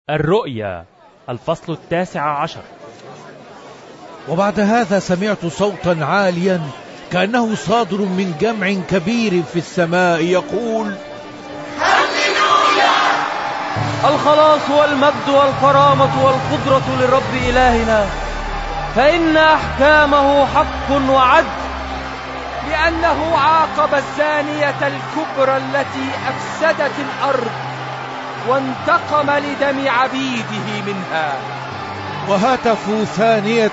الرؤيا الفصل 19. وبعد هذا سمعت صوتا عاليا كأنه صادر من جمع كبير في السماء يقول: هللويا! الخلاص والمجد والكرامة والقدرة للرب إلهنا، فإن أحكامه حق وعدل، لأنه عاقب الزانية الكبرى التي أفسدت الأرض وانتقم لدم عبيده منها. وهتفوا ثانية: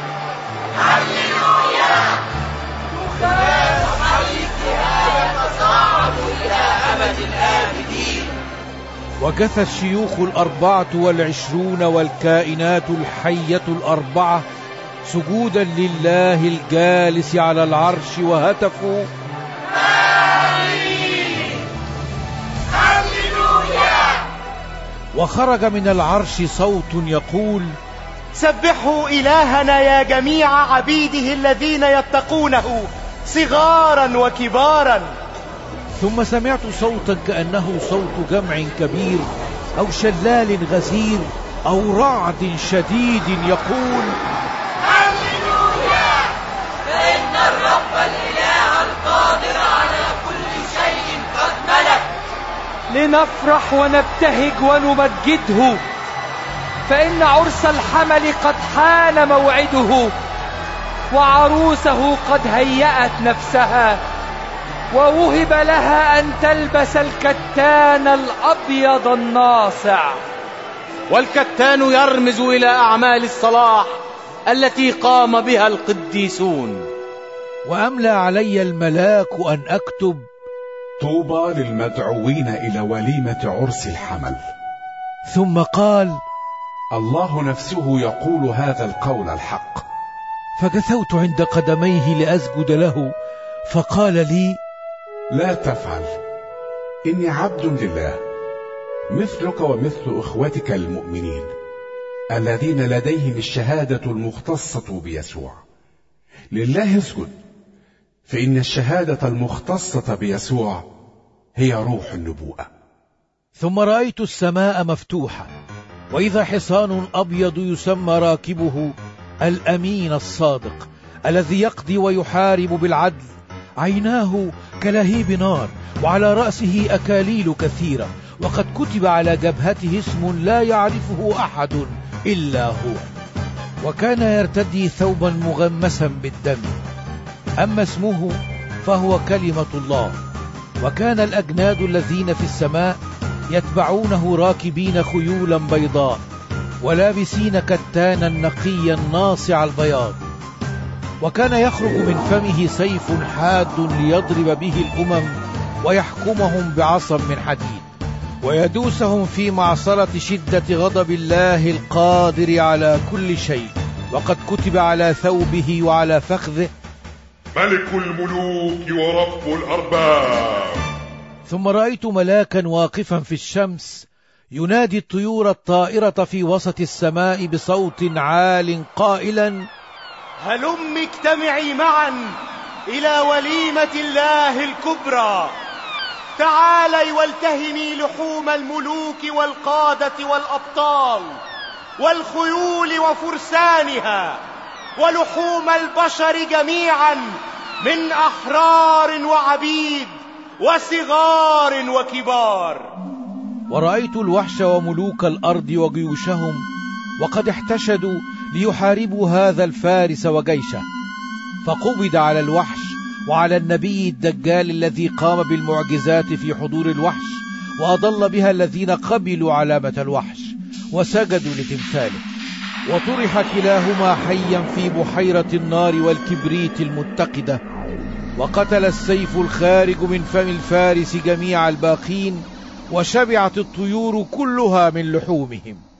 هللويا! مخاف حديثها يتصاعد إلى أبد الآبدين. وجثى الشيوخ 24 والكائنات الحية 4 سجودا لله الجالس على العرش، وهتفوا: آمين! هللويا! وخرج من العرش صوت يقول: سبحوا إلهنا يا جميع عبيده الذين يتقونه صغارا وكبارا. ثم سمعت صوتا كأنه صوت جمع كبير أو شلال غزير أو رعد شديد يقول: هللويا! فإن الرب الإله القادر على كل شيء قد ملك. لنفرح ونبتهج ونمجده، فإن عرس الحمل قد حان موعده، وعروسه قد هيأت نفسها، ووهب لها أن تلبس الكتان الأبيض الناصع. والكتان يرمز إلى أعمال الصلاح التي قام بها القديسون. وأملى علي الملاك أن أكتب: طوبى للمدعوين إلى وليمة عرس الحمل. ثم قال: الله نفسه يقول هذا القول الحق. فجثوت عند قدميه لأسجد له، فقال لي: لا تفعل، إني عبد لله مثلك ومثل إخوتك المؤمنين الذين لديهم الشهادة المختصة بيسوع. لله اسجد، فإن الشهادة المختصة بيسوع هي روح النبوءة. ثم رأيت السماء مفتوحة، وإذا حصان أبيض يسمى راكبه الأمين الصادق الذي يقضي ويحارب بالعدل، عيناه كلهيب نار، وعلى رأسه أكاليل كثيرة، وقد كتب على جبهته اسم لا يعرفه أحد إلا هو. وكان يرتدي ثوبا مغمسا بالدم، أما اسمه فهو كلمة الله. وكان الأجناد الذين في السماء يتبعونه راكبين خيولا بيضاء، ولابسين كتانا نقيا ناصع البياض. وكان يخرج من فمه سيف حاد ليضرب به الأمم ويحكمهم بعصا من حديد، ويدوسهم في معصرة شدة غضب الله القادر على كل شيء. وقد كتب على ثوبه وعلى فخذه: ملك الملوك ورب الأرباب. ثم رأيت ملاكا واقفا في الشمس ينادي الطيور الطائرة في وسط السماء بصوت عال قائلا: هلم اجتمعي معا إلى وليمة الله الكبرى. تعالي والتهمي لحوم الملوك والقادة والأبطال والخيول وفرسانها، ولحوم البشر جميعا من أحرار وعبيد وصغار وكبار. ورأيت الوحش وملوك الأرض وجيوشهم، وقد احتشدوا ليحاربوا هذا الفارس وجيشه. فقبض على الوحش وعلى النبي الدجال الذي قام بالمعجزات في حضور الوحش، وأضل بها الذين قبلوا علامة الوحش وسجدوا لتمثاله. وطرح كلاهما حيا في بحيرة النار والكبريت المتقدة. وقتل السيف الخارج من فم الفارس جميع الباقين، وشبعت الطيور كلها من لحومهم.